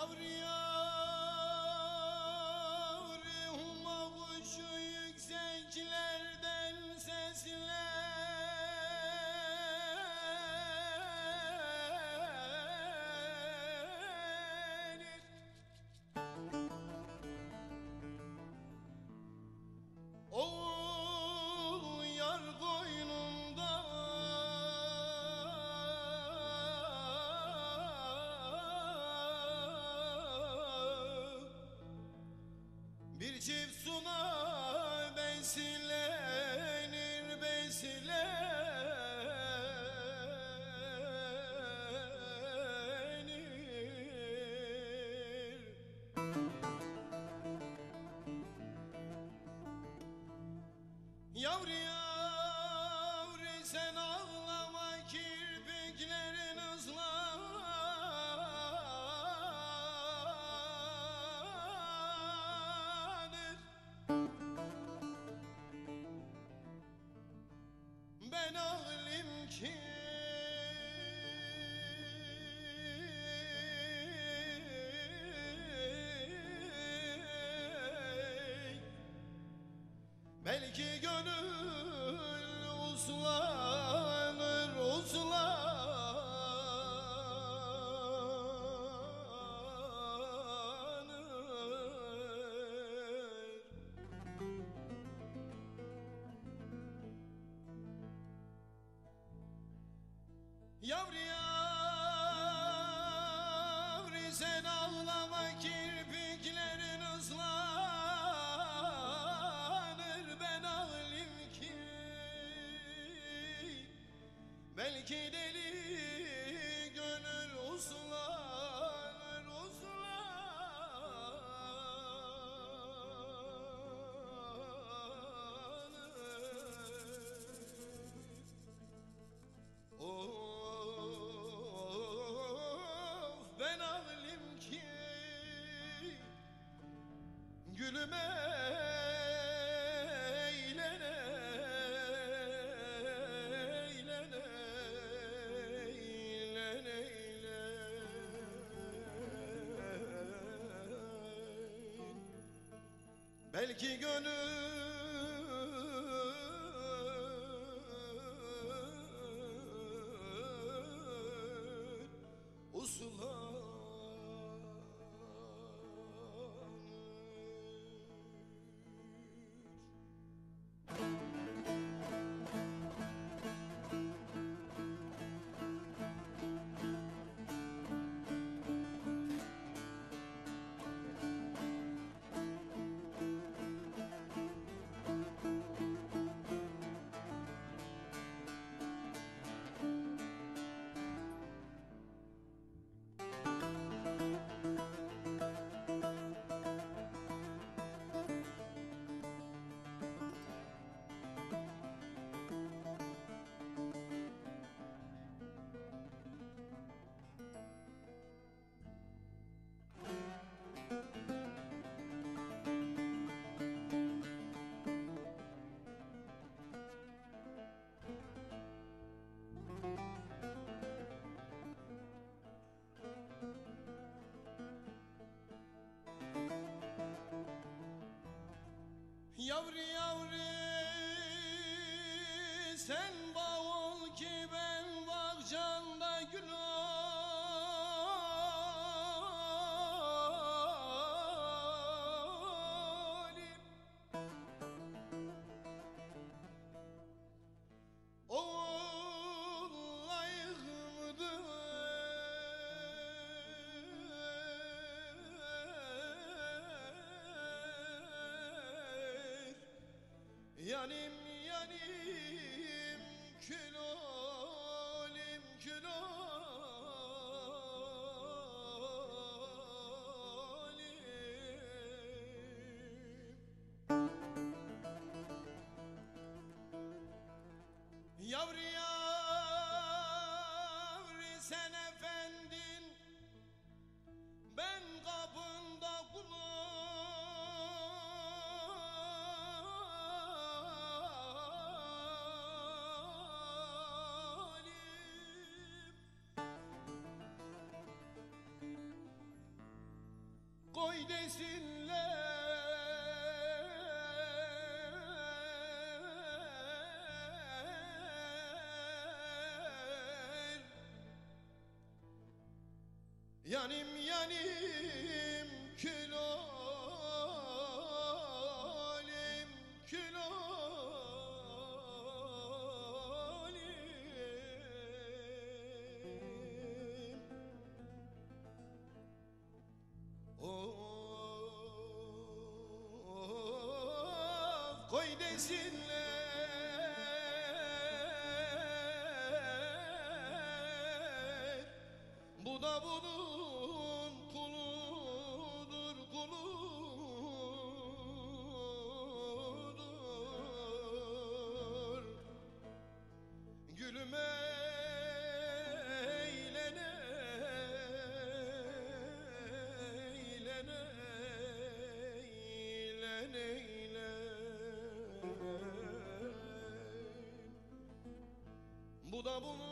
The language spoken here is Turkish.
Yavru yavrum avuşu yükseklerden seslenir. Oğul yar koynunda bir çift suna beslenir, beslenir. Yavru yavru sen ağlama, kirpiklerin ıslanır. Ben ağlayayım ki belki gönül uslanır, uslanır. Yavru yavru sen ağlama, kirpiklerin ıslanır. Ben ağlayayım ki belki deli gönül uslanır, uslanır. Of ben ağlayayım ki gülüm eğlene, eğlene, eğlene, eğlene. Belki gönül uslanır. Yavru yavru sen bağ ol ki ben bahçanda gül olayım. Oğul layık mıdır yanim, yanim kül olayım, kül olayım. Yavru yavru sen efendin, ben kapında kulum. koy desinler. Yanim yanim kül olayım, kül olayım. Of koy desinler. Bu da bunun kuludur, kuludur. Gülüm eylene, eylene, eylene, eylene. Bu da bunun